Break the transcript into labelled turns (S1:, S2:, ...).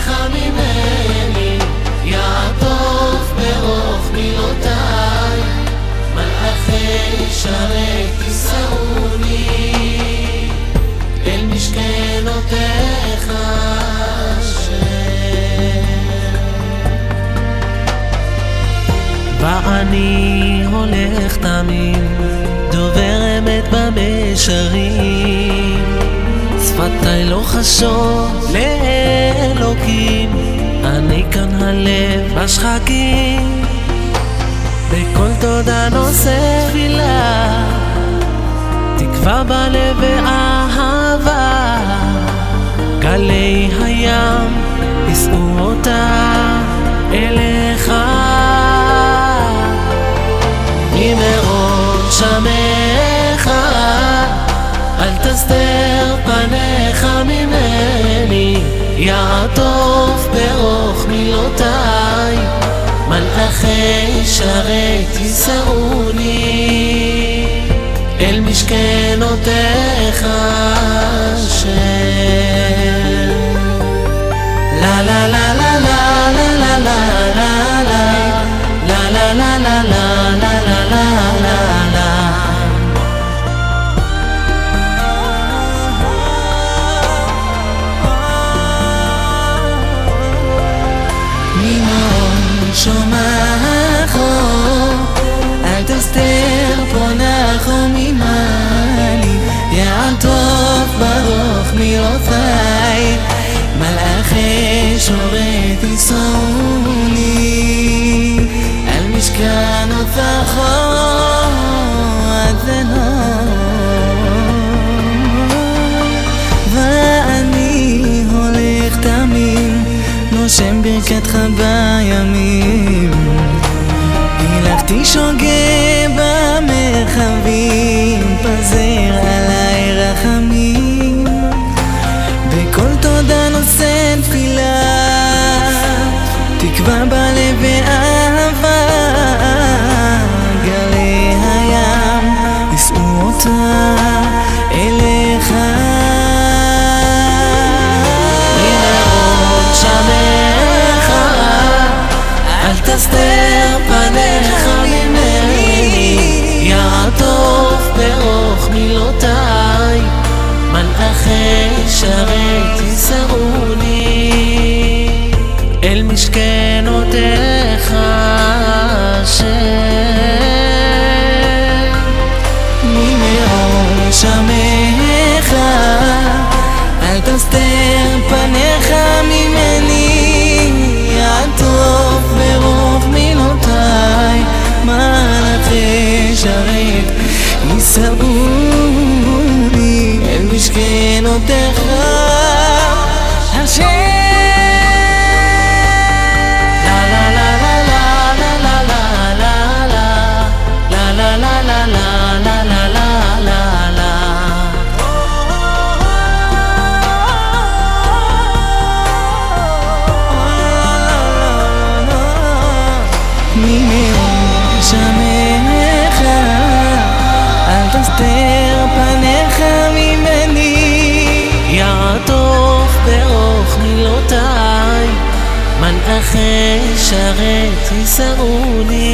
S1: פניך ממני, יעטוף ברוך מילותיי, מלאכי שרת יישאוני אל משכנותיך ואני הולך תמיד דובר אמת במישרים, שפתיי לא חשות לאלוקים, אני כאן הלב בשחקים, בכל תודה נושא תפילה, תקווה בלב ואהבה, גלי הים יישאו אותה אליך, ממרום שמך אל תסתר פניך ממני, יעטוף ברוך מילותיי, מלאכי שרת יישאוני אל משכנותיך אשר. לה לה לה לה לה לה לה לה לה לה לה לה לה לה שומעך אל תסתר פונך ממני, יעטוף ברוך מילותיי, מלאכי שרת יישאוני אל משכנותיך ואני הולך תמים נושם ברכתך בימים, הלכתי שוגה במרחבים, פזר עליי רחמים, בכל תודה נושא תפילה, תקווה בלב ואהבה, גלי הים יישאו אותה אליך, תסתר פניך ממני, יעטוף ברוך מילותיי, מלאכי שרת יישאוני אל משכנותיך אשר. ממרום שמך אל תסתר פניך ממני, יעטוף ברוך מילותיי, מלאכי שרת יישאוני אל משכנותיך אשר. ממרום שמך אל תסתר פניך ממני, יעטוף ברוך מילותיי, מלאכי שרת יישאוני